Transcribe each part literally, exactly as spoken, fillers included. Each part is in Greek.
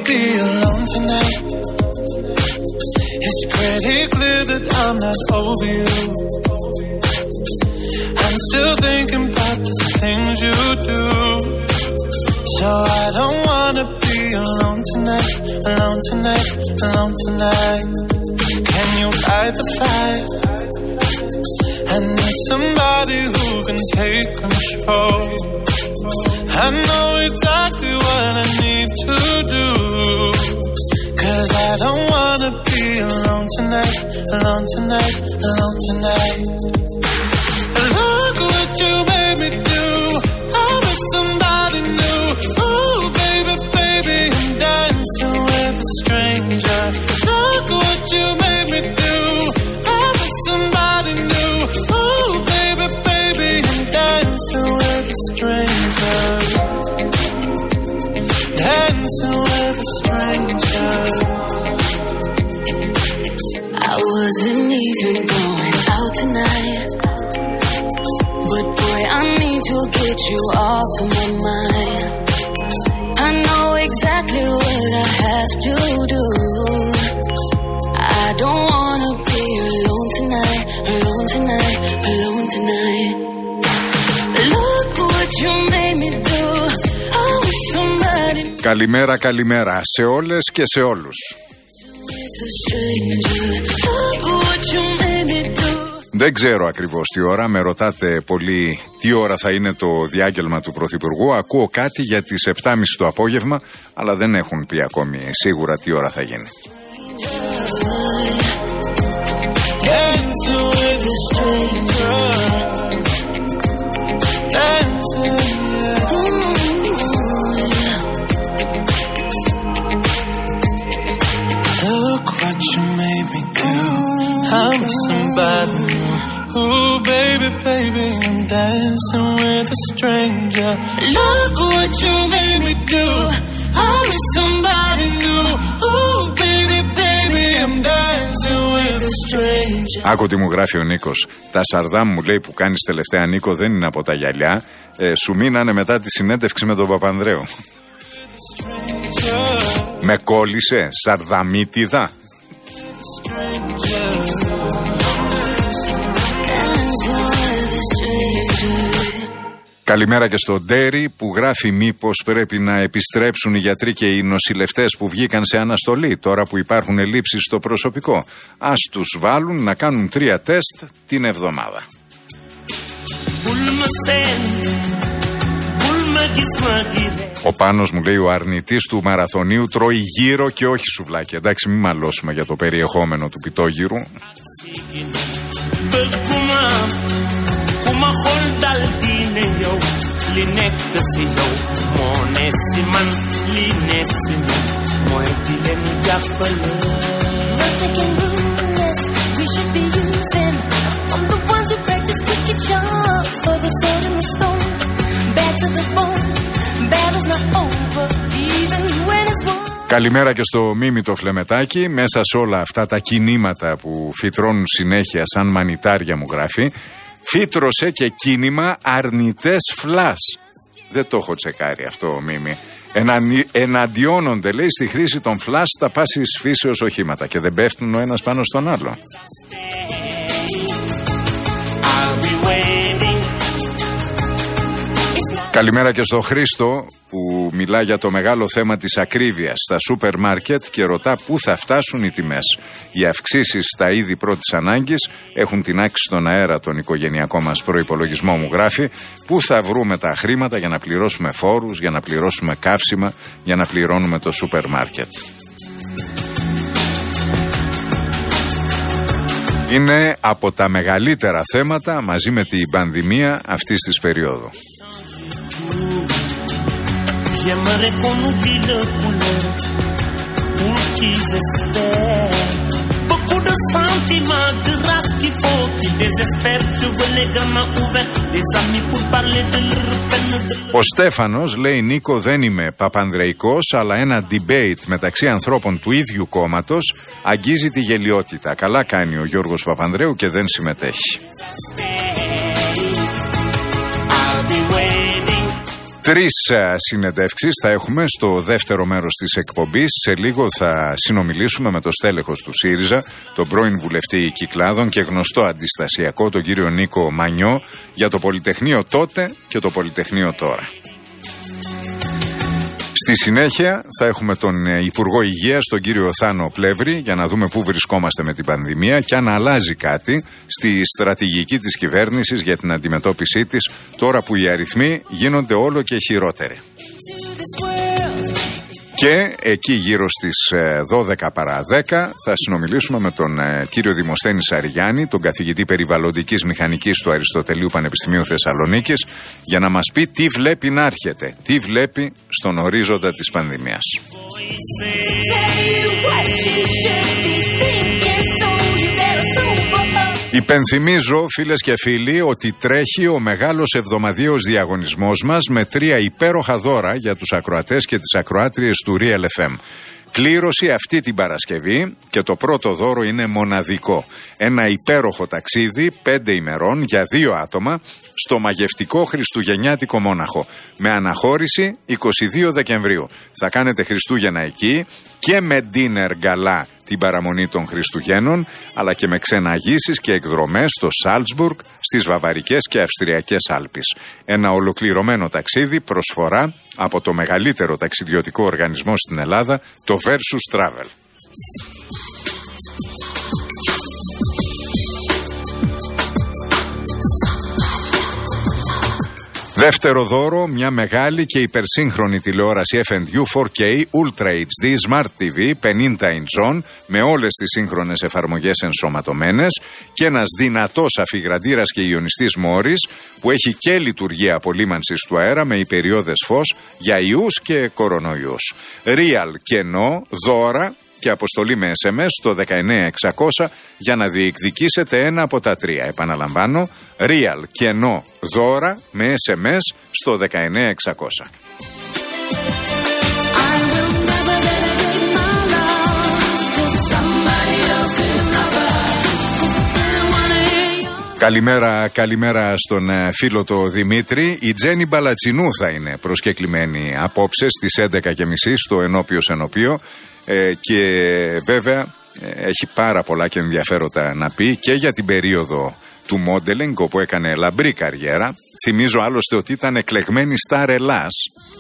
be alone tonight. It's pretty clear that I'm not over you. I'm still thinking about the things you do. So I don't wanna be alone tonight, alone tonight, alone tonight. Can you fight the fight? I need somebody who can take control. I know exactly what I need to do. Cause I don't wanna be alone tonight, alone tonight, alone tonight. Look what you made me do. I'm with somebody new. Ooh, baby, baby, I'm dancing with a stranger. Look what you made me do. I'm with somebody new. Ooh, baby, baby, I'm dancing with a stranger. Dancing with a stranger. I wasn't even going out tonight, but boy, I need to get you off of my mind. I know exactly what I have to do. I don't wanna be alone tonight, alone tonight, alone tonight. Look what you made me do. I'm with somebody. Καλημέρα, καλημέρα σε όλες και σε όλους. Δεν ξέρω ακριβώς τι ώρα, με ρωτάτε πολύ τι ώρα θα είναι το διάγγελμα του Πρωθυπουργού. Ακούω κάτι για τις επτά και μισή το απόγευμα, αλλά δεν έχουν πει ακόμη σίγουρα τι ώρα θα γίνει. Look what you made me do. I'm with somebody new. Ooh, baby, baby, I'm dancing with a stranger. Look what you made me do. I'm with somebody new. Ooh, baby, baby, I'm dancing with a stranger. Άκου τι μου γράφει ο Νίκος. Τα σαρδάμ μου λέει που κάνεις τελευταία, Νίκο, δεν είναι από τα γυαλιά. Ε, σου μείνανε μετά τη συνέντευξη με τον Παπανδρέου. Με κόλλησε, σαρδαμίτιδα. Καλημέρα και στον Ντέρι που γράφει μήπως πρέπει να επιστρέψουν οι γιατροί και οι νοσηλευτές που βγήκαν σε αναστολή τώρα που υπάρχουν ελλείψεις στο προσωπικό. Ας τους βάλουν να κάνουν τρία τεστ την εβδομάδα. Ο Πάνος μου λέει ο αρνητής του μαραθωνίου τρώει γύρο και όχι σουβλάκι. Εντάξει, μην μαλώσουμε για το περιεχόμενο του πιτόγυρου. Καλημέρα και στο Μίμη το Φλεμετάκι. Μέσα σε όλα αυτά τα κινήματα που φυτρώνουν συνέχεια σαν μανιτάρια, μου γράφει, φύτρωσε και κίνημα αρνητές φλάς. Δεν το έχω τσεκάρει αυτό, Μίμη. Εναντι... Εναντιώνονται, λέει, στη χρήση των φλάς στα πάσης φύσεως οχήματα και δεν πέφτουν ο ένας πάνω στον άλλο. Καλημέρα και στο Χρήστο που μιλά για το μεγάλο θέμα της ακρίβειας στα σούπερ μάρκετ και ρωτά πού θα φτάσουν οι τιμές. Οι αυξήσεις στα είδη πρώτης ανάγκης έχουν τινάξει στον αέρα τον οικογενειακό μας προϋπολογισμό, μου γράφει. Πού θα βρούμε τα χρήματα για να πληρώσουμε φόρους, για να πληρώσουμε καύσιμα, για να πληρώνουμε το σούπερ μάρκετ. Είναι από τα μεγαλύτερα θέματα μαζί με την πανδημία αυτής της περίοδου. J'aimerais qu'on oublie le couleur pour qu'ils espèrent. Beaucoup de sentiments, de race qu'il faut qu'ils désespèrent. Je veux les gamins ouverts, les amis pour parler de leur peine. Ο Στέφανος λέει, Νίκο, δεν είμαι παπανδρεϊκός, αλλά ένα debate μεταξύ ανθρώπων του ίδιου κόμματος αγγίζει τη γελιότητα. Καλά κάνει ο Γιώργος Παπανδρέου και δεν συμμετέχει. Τρεις συνεντεύξεις θα έχουμε στο δεύτερο μέρος της εκπομπής. Σε λίγο θα συνομιλήσουμε με το στέλεχος του ΣΥΡΙΖΑ, τον πρώην βουλευτή Κυκλάδων και γνωστό αντιστασιακό, τον κύριο Νίκο Μανιό, για το Πολυτεχνείο τότε και το Πολυτεχνείο τώρα. Στη συνέχεια θα έχουμε τον Υπουργό Υγείας, τον κύριο Θάνο Πλεύρη, για να δούμε πού βρισκόμαστε με την πανδημία και αν αλλάζει κάτι στη στρατηγική της κυβέρνησης για την αντιμετώπιση της, τώρα που οι αριθμοί γίνονται όλο και χειρότεροι. Και εκεί γύρω στις δώδεκα παρά δέκα θα συνομιλήσουμε με τον κύριο Δημοσθένη Σαριγιάννη, τον καθηγητή περιβαλλοντικής μηχανικής του Αριστοτελείου Πανεπιστημίου Θεσσαλονίκης, για να μας πει τι βλέπει να έρχεται, τι βλέπει στον ορίζοντα της πανδημίας. Υπενθυμίζω, φίλες και φίλοι, ότι τρέχει ο μεγάλος εβδομαδιαίος διαγωνισμός μας με τρία υπέροχα δώρα για τους ακροατές και τις ακροάτριες του Real εφ εμ. Κλήρωση αυτή την Παρασκευή και το πρώτο δώρο είναι μοναδικό. Ένα υπέροχο ταξίδι πέντε ημερών για δύο άτομα στο μαγευτικό χριστουγεννιάτικο Μόναχο, με αναχώρηση εικοστή δεύτερη Δεκεμβρίου. Θα κάνετε Χριστούγεννα εκεί και με dinner γκαλά την παραμονή των Χριστουγέννων, αλλά και με ξεναγήσεις και εκδρομές στο Σάλτσμπουργκ, στις Βαβαρικές και Αυστριακές Άλπεις. Ένα ολοκληρωμένο ταξίδι, προσφορά από το μεγαλύτερο ταξιδιωτικό οργανισμό στην Ελλάδα, το Versus Travel. Δεύτερο δώρο, μια μεγάλη και υπερσύγχρονη τηλεόραση εφ εντ γιου φορ κέι Ultra έιτς ντι Smart τι βι πενήντα inch με όλες τις σύγχρονες εφαρμογές ενσωματωμένες και ένας δυνατός αφιγραντήρας και ιονιστής Μόρις που έχει και λειτουργία απολύμανσης του αέρα με υπεριόδες φως για ιούς και κορονοϊούς. Real κενό, δώρα και αποστολή με ες εμ ες στο δεκαεννέα εξακόσια για να διεκδικήσετε ένα από τα τρία. Επαναλαμβάνω, Real κενό δώρα με ες εμ ες στο δεκαεννέα εξακόσια. Καλημέρα, καλημέρα στον φίλο το Δημήτρη. Η Τζέννη Μπαλατσινού θα είναι προσκεκλημένη απόψε στις έντεκα και μισή στο Ενώπιος Ενωπείο ε, και βέβαια ε, έχει πάρα πολλά και ενδιαφέροντα να πει και για την περίοδο του modeling όπου έκανε λαμπρή καριέρα. Θυμίζω άλλωστε ότι ήταν εκλεγμένη στάρ Ελλάς.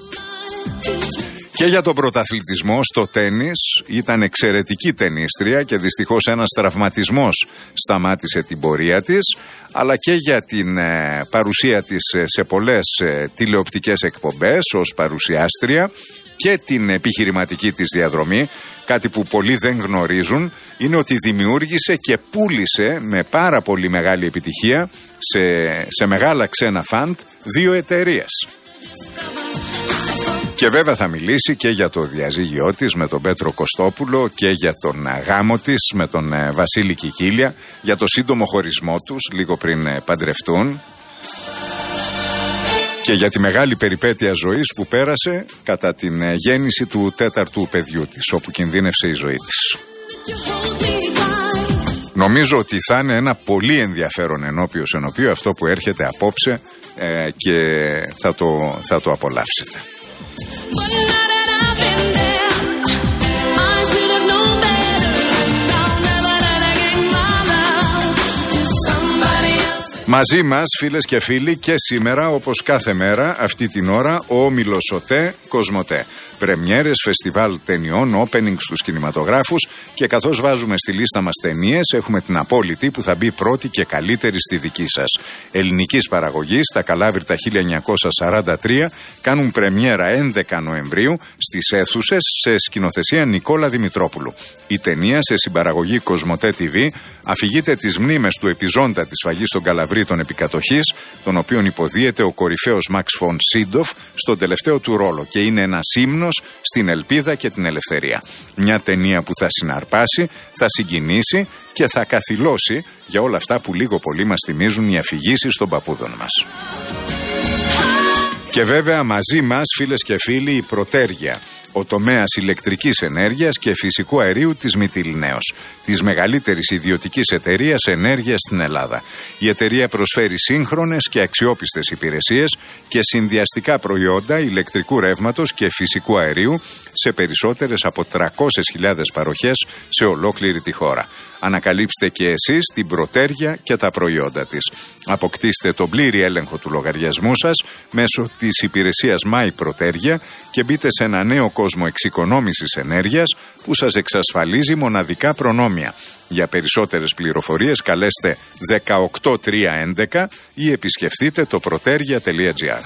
Και για τον πρωταθλητισμό στο τένις, ήταν εξαιρετική τενίστρια και δυστυχώς ένας τραυματισμός σταμάτησε την πορεία της, αλλά και για την ε, παρουσία της σε πολλές ε, τηλεοπτικές εκπομπές ως παρουσιάστρια και την επιχειρηματική της διαδρομή. Κάτι που πολλοί δεν γνωρίζουν είναι ότι δημιούργησε και πούλησε με πάρα πολύ μεγάλη επιτυχία σε, σε μεγάλα ξένα φαντ δύο εταιρείες. Και βέβαια θα μιλήσει και για το διαζύγιό της με τον Πέτρο Κωστόπουλο και για τον γάμο της με τον Βασίλη Κικίλια, για το σύντομο χωρισμό τους λίγο πριν παντρευτούν και για τη μεγάλη περιπέτεια ζωής που πέρασε κατά την γέννηση του τέταρτου παιδιού της, όπου κινδύνευσε η ζωή της. Νομίζω ότι θα είναι ένα πολύ ενδιαφέρον ενώπιος ενωπείο αυτό που έρχεται απόψε ε, και θα το, θα το απολαύσετε. Μαζί μας, φίλες και φίλοι, και σήμερα όπως κάθε μέρα αυτή την ώρα ο όμιλος ΟΤΕ Κοσμοτέ. Πρεμιέρες, φεστιβάλ ταινιών, openings στους κινηματογράφους και καθώς βάζουμε στη λίστα μας ταινίες έχουμε την απόλυτη που θα μπει πρώτη και καλύτερη στη δική σας. Ελληνικής παραγωγής, τα Καλάβρητα χίλια εννιακόσια σαράντα τρία κάνουν πρεμιέρα έντεκα Νοεμβρίου στις αίθουσες σε σκηνοθεσία Νικόλα Δημητρόπουλου. Η ταινία σε συμπαραγωγή Κοσμοτέ τι βι αφηγείται τις μνήμες του επιζώντα της σφαγής των Καλαβρίτων επικατοχής, τον οποίον υποδίεται ο κορυφαίος Μαξ Φον Σίντοφ στον τελευταίο του ρόλο και είναι ένας ύμνος στην ελπίδα και την ελευθερία. Μια ταινία που θα συναρπάσει, θα συγκινήσει και θα καθυλώσει για όλα αυτά που λίγο πολύ μας θυμίζουν οι αφηγήσεις των παππούδων μας. Και βέβαια μαζί μας, φίλες και φίλοι, η Πρωτέργεια. ο τομέας ηλεκτρικής ενέργειας και φυσικού αερίου της Μυτιληναίος, της μεγαλύτερης ιδιωτικής εταιρείας ενέργειας στην Ελλάδα. Η εταιρεία προσφέρει σύγχρονες και αξιόπιστες υπηρεσίες και συνδυαστικά προϊόντα ηλεκτρικού ρεύματος και φυσικού αερίου σε περισσότερες από τριακόσιες χιλιάδες παροχές σε ολόκληρη τη χώρα. Ανακαλύψτε και εσείς την Πρωτέρια και τα προϊόντα της. Αποκτήστε τον πλήρη έλεγχο του λογαριασμού σας μέσω της υπηρεσίας My Πρωτέρια και μπείτε σε ένα νέο κόσμο εξοικονόμησης ενέργειας που σας εξασφαλίζει μοναδικά προνόμια. Για περισσότερες πληροφορίες καλέστε δεκαοκτώ τριακόσια έντεκα ή επισκεφτείτε το protergia τελεία gr.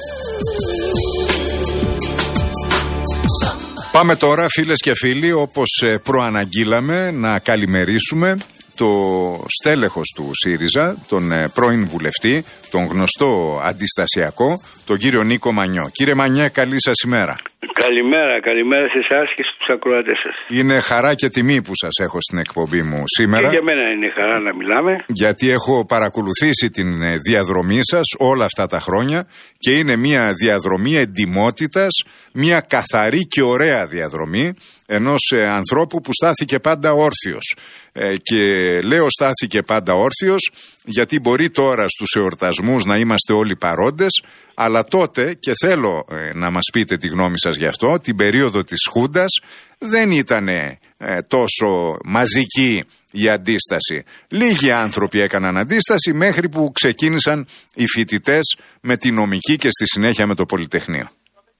Πάμε τώρα, φίλες και φίλοι, όπως προαναγγείλαμε, να καλημερίσουμε το στέλεχος του ΣΥΡΙΖΑ, τον πρώην βουλευτή, τον γνωστό αντιστασιακό, τον κύριο Νίκο Μανιό. Κύριε Μανιέ, καλή σας ημέρα. Καλημέρα, καλημέρα σε εσάς και στους ακροατές σας. Είναι χαρά και τιμή που σας έχω στην εκπομπή μου σήμερα. Και για μένα είναι χαρά να μιλάμε. Γιατί έχω παρακολουθήσει την διαδρομή σας όλα αυτά τα χρόνια και είναι μια διαδρομή εντιμότητας, μια καθαρή και ωραία διαδρομή ενός ε, ανθρώπου που στάθηκε πάντα όρθιος. Ε, και λέω στάθηκε πάντα όρθιος γιατί μπορεί τώρα στους εορτασμούς να είμαστε όλοι παρόντες, αλλά τότε, και θέλω ε, να μας πείτε τη γνώμη σας γι' αυτό, την περίοδο της Χούντας δεν ήταν ε, τόσο μαζική η αντίσταση. Λίγοι άνθρωποι έκαναν αντίσταση μέχρι που ξεκίνησαν οι φοιτητές με τη νομική και στη συνέχεια με το Πολυτεχνείο.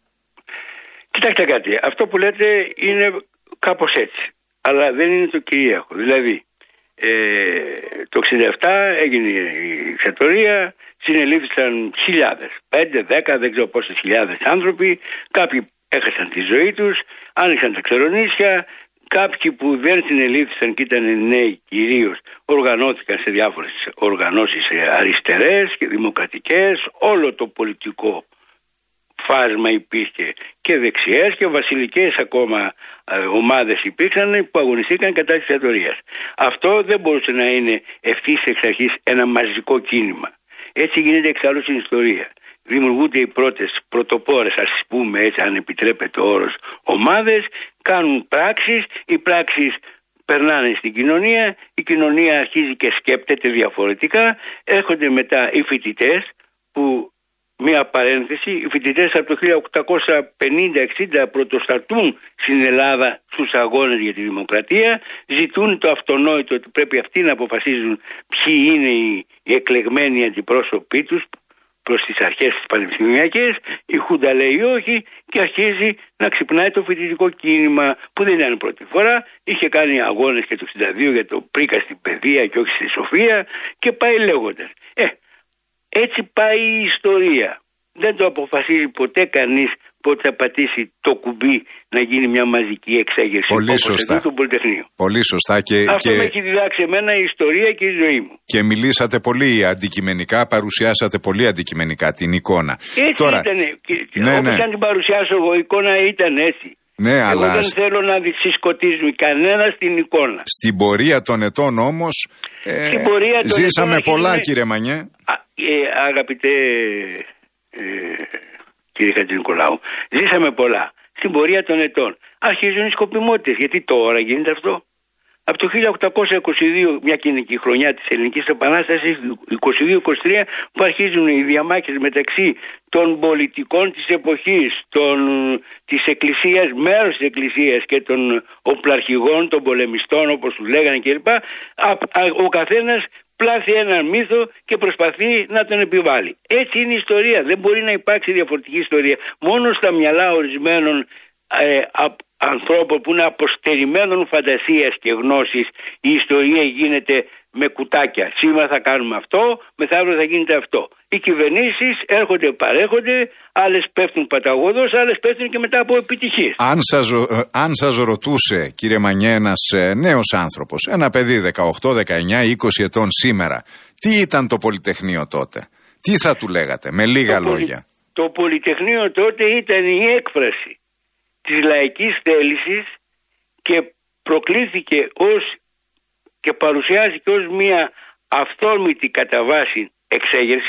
Κοιτάξτε κάτι, αυτό που λέτε είναι κάπως έτσι, αλλά δεν είναι το κυρίαρχο. Δηλαδή, ε, το εξήντα επτά έγινε η εξατορία, συνελήφθησαν χιλιάδες, πέντε, δέκα, δεν ξέρω πόσες χιλιάδες άνθρωποι, κάποιοι έχασαν τη ζωή τους, άνοιξαν τα ξερονίσια, κάποιοι που δεν συνελήφθησαν και ήταν νέοι κυρίως, οργανώθηκαν σε διάφορες οργανώσεις αριστερές και δημοκρατικές, όλο το πολιτικό φάσμα υπήρχε και δεξιές και βασιλικές ακόμα ε, ομάδες υπήρξαν που αγωνιστήκαν κατά της δικτατορίας. Αυτό δεν μπορούσε να είναι ευθύς εξ αρχής ένα μαζικό κίνημα. Έτσι γίνεται εξάλλου στην ιστορία. Δημιουργούνται οι πρώτες πρωτοπόρες, ας πούμε έτσι, αν επιτρέπεται ο όρος, ομάδες, κάνουν πράξεις, οι πράξεις περνάνε στην κοινωνία, η κοινωνία αρχίζει και σκέπτεται διαφορετικά, έρχονται μετά οι φοιτητές που, μία παρένθεση, οι φοιτητές από το χίλια οκτακόσια πενήντα εξήντα πρωτοστατούν στην Ελλάδα στους αγώνες για τη δημοκρατία, ζητούν το αυτονόητο ότι πρέπει αυτοί να αποφασίζουν ποιοι είναι οι, οι εκλεγμένοι αντιπρόσωποι τους προς τις αρχές της πανεπιστημιακές, η Χούντα λέει όχι και αρχίζει να ξυπνάει το φοιτητικό κίνημα που δεν ήταν πρώτη φορά, είχε κάνει αγώνες και το εξήντα δύο για το πρίκα στην παιδεία και όχι στη σοφία και πάει λέγοντας. Ε, έτσι πάει η ιστορία. Δεν το αποφασίζει ποτέ κανείς πότε θα πατήσει το κουμπί να γίνει μια μαζική εξέγερση. Πολύ σωστά. Του Πολυτεχνείου. Πολύ σωστά. Και, αυτό και... με έχει διδάξει εμένα η ιστορία και η ζωή μου. Και μιλήσατε πολύ αντικειμενικά, παρουσιάσατε πολύ αντικειμενικά την εικόνα. Έτσι Τώρα... ήταν. Ναι, όπως ναι. αν την παρουσιάσω εγώ, η εικόνα ήταν έτσι. Ναι, εγώ αλλά... δεν θέλω να συσκοτίζουμε κανένα στην εικόνα. Στην πορεία των ετών όμως ε, πορεία των ζήσαμε ετών πολλά, αρχίζουμε... κύριε Μανιέ. Α, ε, αγαπητέ ε, κύριε Χατζηνικολάου, ζήσαμε πολλά. Στην πορεία των ετών αρχίζουν οι σκοπιμότητες. Γιατί τώρα γίνεται αυτό? Από το χίλια οκτακόσια είκοσι δύο, μια και είναι και η χρονιά της Ελληνικής Επανάστασης, είκοσι δύο είκοσι τρία, που αρχίζουν οι διαμάχες μεταξύ των πολιτικών της εποχής, των, της εκκλησίας, μέρος της εκκλησίας και των οπλαρχηγών, των πολεμιστών όπως τους λέγανε κλπ. Ο καθένας πλάθει έναν μύθο και προσπαθεί να τον επιβάλλει. Έτσι είναι η ιστορία. Δεν μπορεί να υπάρξει διαφορετική ιστορία. Μόνο στα μυαλά ορισμένων ε, ανθρώπων που είναι αποστερημένων φαντασίας και γνώσης η ιστορία γίνεται με κουτάκια. Σήμερα θα κάνουμε αυτό, μεθαύριο θα γίνεται αυτό. Οι κυβερνήσεις έρχονται, παρέχονται, άλλες πέφτουν παταγωδώς, άλλες πέφτουν και μετά από επιτυχίες. Αν σας, αν σας ρωτούσε, κύριε Μανιέ, ένας νέος άνθρωπος, ένα παιδί δεκαοκτώ, δεκαεννιά, είκοσι ετών σήμερα, τι ήταν το Πολυτεχνείο τότε? Τι θα του λέγατε με λίγα το λόγια? πολυ... Το Πολυτεχνείο τότε ήταν η έκφραση της λαϊκής θέλησης και προκλήθηκε ως και παρουσιάζει και ως μια αυθόρμητη κατά βάση εξέγερση,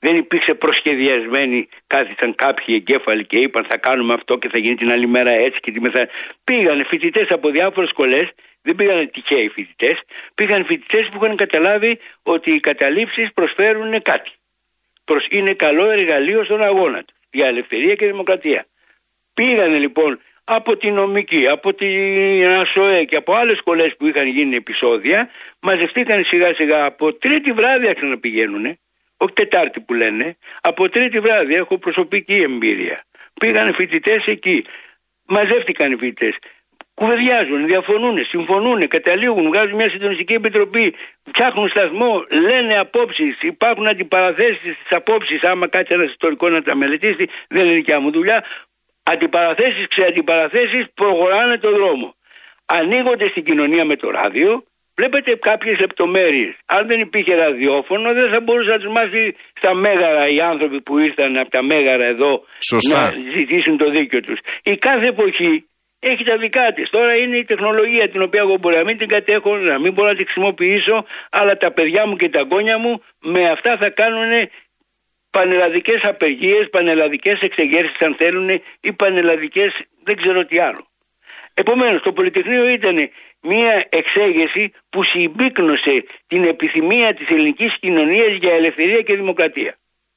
Δεν υπήρξε προσχεδιασμένη, κάθισαν κάποιοι εγκέφαλοι και είπαν θα κάνουμε αυτό και θα γίνει την άλλη μέρα έτσι και τη μεθα... Πήγανε φοιτητές από διάφορες σχολές, δεν πήγανε τυχαίοι φοιτητές, πήγαν φοιτητές που είχαν καταλάβει ότι οι καταλήψεις προσφέρουν κάτι. Είναι καλό εργαλείο στον αγώνα του για ελευθερία και δημοκρατία. Πήγανε λοιπόν από τη νομική, από την ΑΣΟΕ και από άλλες σχολές που είχαν γίνει επεισόδια, μαζευτήκαν σιγά σιγά από τρίτη βράδυ άρχισαν να πηγαίνουνε. Όχι Τετάρτη που λένε, από Τρίτη βράδυ έχω προσωπική εμπειρία. Πήγαν φοιτητές εκεί, μαζεύτηκαν οι φοιτητές, κουβεντιάζουν, διαφωνούν, συμφωνούν, καταλήγουν, βγάζουν μια συντονιστική επιτροπή, φτιάχνουν σταθμό, λένε απόψεις, υπάρχουν αντιπαραθέσεις στις απόψεις. Άμα κάτσει ένας ιστορικό να τα μελετήσει, δεν είναι δικιά μου δουλειά. Αντιπαραθέσεις, ξεαντιπαραθέσεις, προχωράνε το δρόμο. Ανοίγονται στην κοινωνία με το ράδιο. Βλέπετε κάποιες λεπτομέρειες. Αν δεν υπήρχε ραδιόφωνο, δεν θα μπορούσε να τους μάθει στα μέγαρα οι άνθρωποι που ήρθαν από τα μέγαρα εδώ. Σωστά. Να ζητήσουν το δίκιο τους. Η κάθε εποχή έχει τα δικά της. Τώρα είναι η τεχνολογία την οποία εγώ μπορεί να μην την κατέχω, να μην μπορώ να την χρησιμοποιήσω, αλλά τα παιδιά μου και τα γόνια μου με αυτά θα κάνουν πανελλαδικές απεργίες, πανελλαδικές εξεγέρσεις αν θέλουν ή πανελλαδικές δεν ξέρω τι άλλο. Επομένως το Πολυτεχνείο ήταν μια εξέγερση που συμπίκνωσε την επιθυμία της ελληνικής κοινωνίας για ελευθερία και δημοκρατία.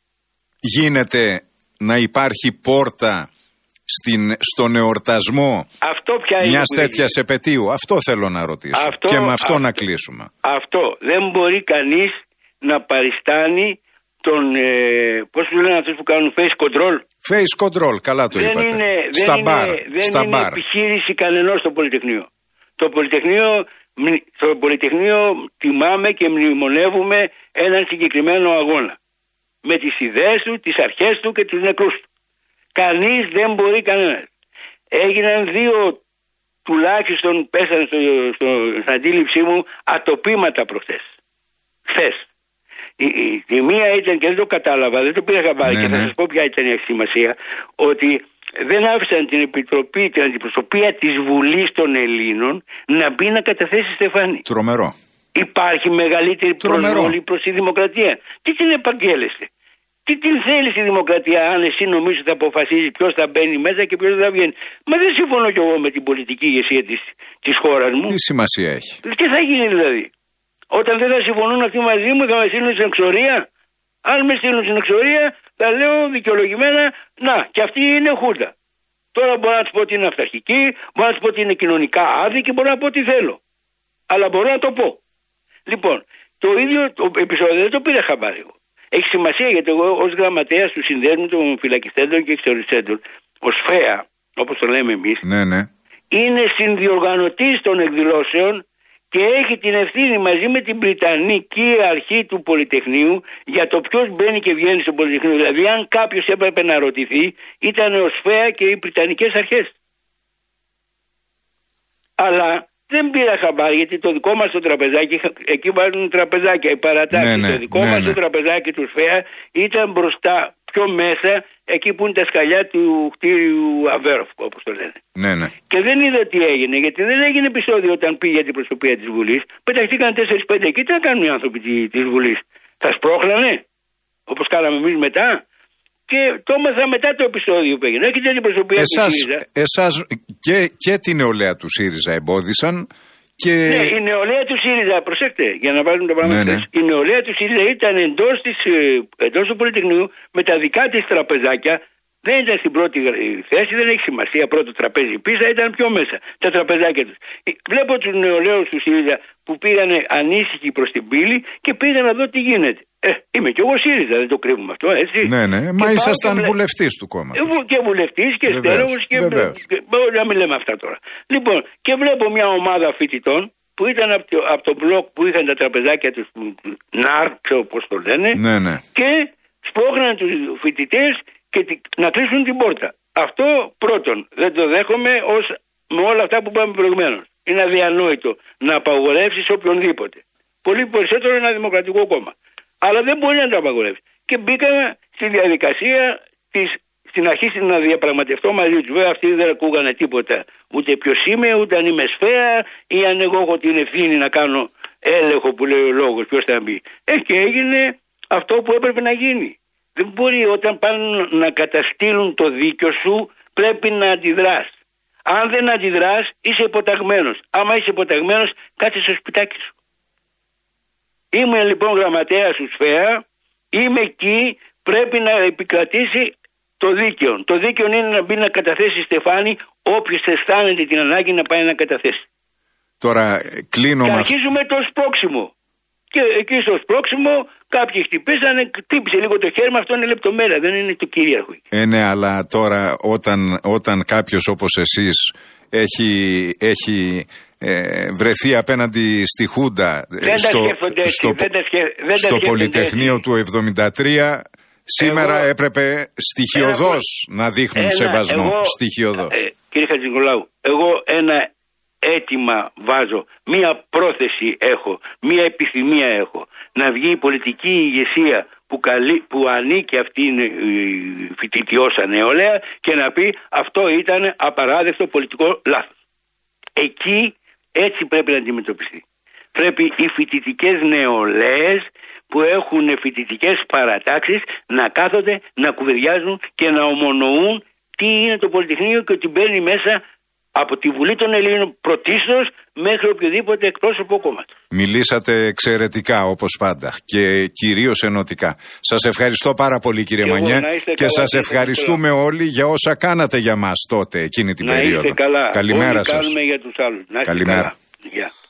Γίνεται να υπάρχει πόρτα στην, στον εορτασμό μιας τέτοιας επετείου. Αυτό θέλω να ρωτήσω αυτό, και με αυτό, αυτό να κλείσουμε. Αυτό δεν μπορεί κανείς να παριστάνει τον, ε, πώς του λένε αυτούς που κάνουν face control. Face control, καλά το δεν είπατε. Είναι, στα δεν μπαρ. Είναι, δεν στα είναι μπαρ. επιχείρηση κανενός στο Πολυτεχνείο. Το Πολυτεχνείο, στο Πολυτεχνείο τιμάμε και μνημονεύουμε έναν συγκεκριμένο αγώνα. Με τις ιδέες του, τις αρχές του και τους νεκρούς του. Κανείς δεν μπορεί κανένας. Έγιναν δύο τουλάχιστον πέσανε στο, στο, στην αντίληψή μου ατοπήματα προχθές. Χθες. Η, η, η μία ήταν και δεν το κατάλαβα, δεν το πήρα χαμπάρι ναι, και θα ναι. σας πω ποια ήταν η σημασία, ότι δεν άφησαν την επιτροπή, την αντιπροσωπεία της Βουλής των Ελλήνων να μπει να καταθέσει στεφάνι. Τρομερό. Υπάρχει μεγαλύτερη προσβολή προς τη δημοκρατία. Τι την επαγγέλλεστε? Τι την θέλει η δημοκρατία, αν εσύ νομίζεις ότι θα αποφασίζει ποιος θα μπαίνει μέσα και ποιος δεν θα βγαίνει? Μα δεν συμφωνώ κι εγώ με την πολιτική ηγεσία της, της χώρας μου. Τι σημασία έχει? Τι θα γίνει δηλαδή? Όταν δεν θα συμφωνούν αυτοί μαζί μου, θα με στείλουν στην εξορία. Αν με στείλουν στην εξορία, θα λέω δικαιολογημένα, να, και αυτή είναι χούντα. Τώρα μπορώ να του πω ότι είναι αυταρχική, μπορώ να του πω ότι είναι κοινωνικά άδικη, μπορώ να πω τι θέλω. Αλλά μπορώ να το πω. Λοιπόν, το ίδιο το επεισόδιο δεν το πήρα χαμπάρι εγώ. Έχει σημασία γιατί εγώ ως γραμματέας του Συνδέσμου των Φυλακιστέντων και Εξοριστέντων, ως ΦΕΑ, όπως το λέμε εμείς, ναι, ναι. είναι συνδιοργανωτής των εκδηλώσεων και έχει την ευθύνη μαζί με την Βρυτανική αρχή του Πολυτεχνείου για το ποιος μπαίνει και βγαίνει στο Πολυτεχνείο. Δηλαδή, αν κάποιος έπρεπε να ρωτηθεί, ήταν ο ΣΦΕΑ και οι Βρυτανικές αρχές. Αλλά δεν πήρα χαμπάρι, γιατί το δικό μας το τραπεζάκι, εκεί βάζουν τραπεζάκια, οι παρατάξεις. Ναι, ναι, το δικό ναι, μας ναι. το τραπεζάκι του ΣΦΕΑ ήταν μπροστά, πιο μέσα, εκεί που είναι τα σκαλιά του κτίριου Αβέροφ, όπως το λένε. Ναι, ναι. Και δεν είδα τι έγινε, γιατί δεν έγινε επεισόδιο όταν πήγε την προσωπία της Βουλής. Πεταχτήκαν τέσσερις πέντε εκεί, τι θα κάνουν οι άνθρωποι της Βουλής? Θα σπρώχνανε, όπως κάναμε εμείς μετά? Και το έμαθα μετά το επεισόδιο που έγινε. Έχετε την προσωπία του ΣΥΡΙΖΑ. Εσάς και, και την νεολαία του ΣΥΡΙΖΑ εμπόδισαν. Και... Ναι, η νεολαία του ΣΥΡΙΖΑ, προσέξτε, για να βάλουν τα πράγματα. Ναι, ναι. Η νεολαία του ΣΥΡΙΖΑ ήταν εντός, της, εντός του Πολυτεχνείου με τα δικά της τραπεζάκια. Δεν ήταν στην πρώτη θέση, δεν έχει σημασία. Πρώτο τραπέζι πίσω, ήταν πιο μέσα. Τα τραπεζάκια τους. Βλέπω τους νεολαίους του ΣΥΡΙΖΑ που πήγανε ανήσυχοι προς την πύλη και πήγαν να δω τι γίνεται. Ε, είμαι κι εγώ ΣΥΡΙΖΑ, δεν το κρύβουμε αυτό, έτσι. Ναι, ναι, μα ήσασταν βλέ... βουλευτής του κόμματος. Και βουλευτής και στέρεος και. Μπορεί να μην λέμε αυτά τώρα. Λοιπόν, και βλέπω μια ομάδα φοιτητών που ήταν από το, από το μπλοκ που είχαν τα τραπεζάκια τους, ΝΑΡ, ξέρω πώς το λένε, ναι, ναι. και σπρώχναν τους φοιτητές και να κλείσουν την πόρτα. Αυτό πρώτον δεν το δέχομαι ως με όλα αυτά που είπαμε προηγουμένως. Είναι αδιανόητο να απαγορεύσεις οποιονδήποτε. Πολύ περισσότερο ένα δημοκρατικό κόμμα. Αλλά δεν μπορεί να το απαγορεύσει. Και μπήκαμε στη διαδικασία της, στην αρχή να διαπραγματευτώ μαζί του. Βέβαια αυτοί δεν ακούγανε τίποτα. Ούτε ποιος είμαι, ούτε αν είμαι ΣΦΕΑ ή αν εγώ έχω την ευθύνη να κάνω έλεγχο που λέει ο λόγος, ποιος θα μπει. Ε, και έγινε αυτό που έπρεπε να γίνει. Δεν μπορεί όταν πάνε να καταστήλουν το δίκιο σου, πρέπει να αντιδράς. Αν δεν αντιδράς, είσαι υποταγμένος. Άμα είσαι υποταγμένος, κάτσε στο σπιτάκι σου. Είμαι λοιπόν γραμματέας του ΣΦΕΑ, είμαι εκεί, πρέπει να επικρατήσει το δίκαιο. Το δίκαιο είναι να μπει να καταθέσει στεφάνι όποιος αισθάνεται την ανάγκη να πάει να καταθέσει. Τώρα κλείνω. Και μα... αρχίζουμε το σπρώξιμο. Και εκεί στο σπρώξιμο κάποιοι χτυπήσανε, χτύπησε λίγο το χέρι, με αυτό είναι λεπτομέρεια, δεν είναι το κυρίαρχο. Ε, ναι, αλλά τώρα όταν, όταν κάποιος όπως εσείς έχει, έχει ε, βρεθεί απέναντι στη Χούντα δεν στο, στο, δεν τα σκε, δεν στο τα Πολυτεχνείο έτσι. του εβδομήντα τρία, σήμερα εγώ, έπρεπε στοιχειοδός εγώ, να δείχνουν ένα, σεβασμό. Εγώ, στοιχειοδός. Ε, κύριε Χατζηνικολάου, εγώ ένα αίτημα βάζω, μία πρόθεση έχω, μία επιθυμία έχω, να βγει η πολιτική ηγεσία που, καλεί, που ανήκει αυτή η φοιτητιώσα νεολαία και να πει αυτό ήταν απαράδεκτο πολιτικό λάθος. Εκεί έτσι πρέπει να αντιμετωπιστεί. Πρέπει οι φοιτητικές νεολαίες που έχουν φοιτητικές παρατάξεις να κάθονται, να κουβεντιάζουν και να ομονοούν τι είναι το Πολυτεχνείο και ότι μπαίνει μέσα από τη Βουλή των Ελλήνων πρωτίστως μέχρι οποιοδήποτε εκπρόσωπο κόμματος. Μιλήσατε εξαιρετικά όπως πάντα και κυρίως ενωτικά. Σας ευχαριστώ πάρα πολύ κύριε και Μανιέ και καλά, σας ευχαριστούμε καλά. όλοι για όσα κάνατε για μας τότε εκείνη την να περίοδο. Είστε καλά. Καλημέρα όλοι σας. Κάνουμε για τους άλλους. Να είστε Καλημέρα. Καλά.